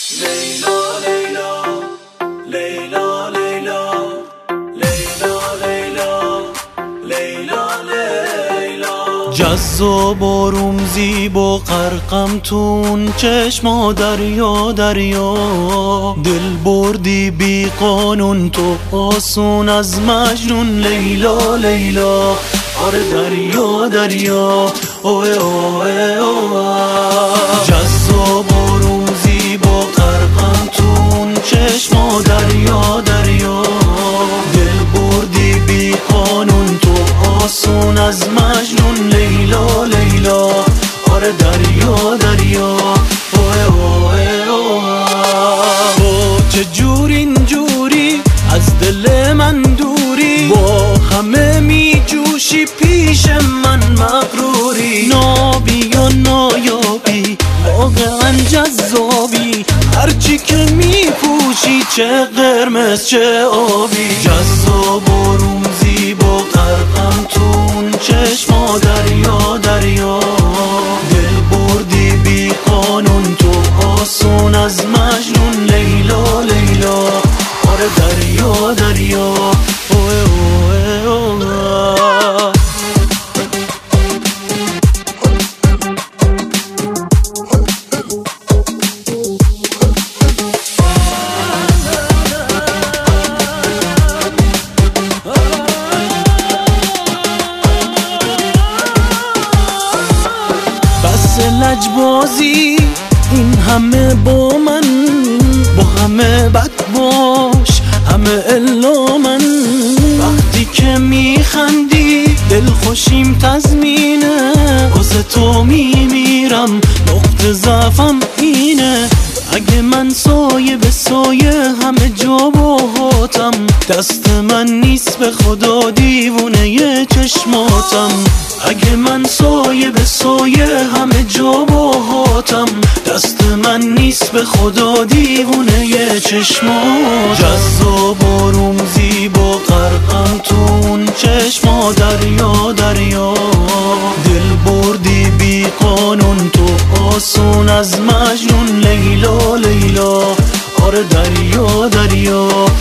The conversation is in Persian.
لیلا لیلا لیلا لیلا لیلا لیلا لیلا جذاب و رومزیب و غرقم تون چشما دریا دریا دل بردی بی قانون تو آسون از مجنون لیلا لیلا آره دریا دریا اوه اوه اوه جذاب و رومزیب و غرقم تون چشما دریا دریا دل بردی بی قانون تو آسون از مجنون لیلا لیلا آره دریا دریا اوه اوه اوه تو چجوری اینجوری از دل من دوری با همه می جوشی پیش من مغروری نابی یا نایابی واقعا جذابی هرچی که می پوشی چه قرمز چه آبی جذاب و رومزیب و غرقم تون چشما دریا دریا دل بردی بی قانون تو آسون از مجنون لیلا لیلا آره دریا دریا اوه اوه اوه بس لجبازی این همه با من با همه بد باش همه الا من وقتی که میخندی دل خوشیم تزمینه واسه تو میمیرم نقطه ضعفم اینه اگه من سایه به سایه همه جا باهاتم دست من نیست به خدا دیوونه ی چشماتم اگه من سایه به سایه همه جا باهاتم دست من نیست به خدا دیوونه ی چشماتم جذاب و رومزیب و غرقم تون چشما دریا دریا دل بردی بی قانون تو آسون از مجنون لیلا لیلا آره دریا دریا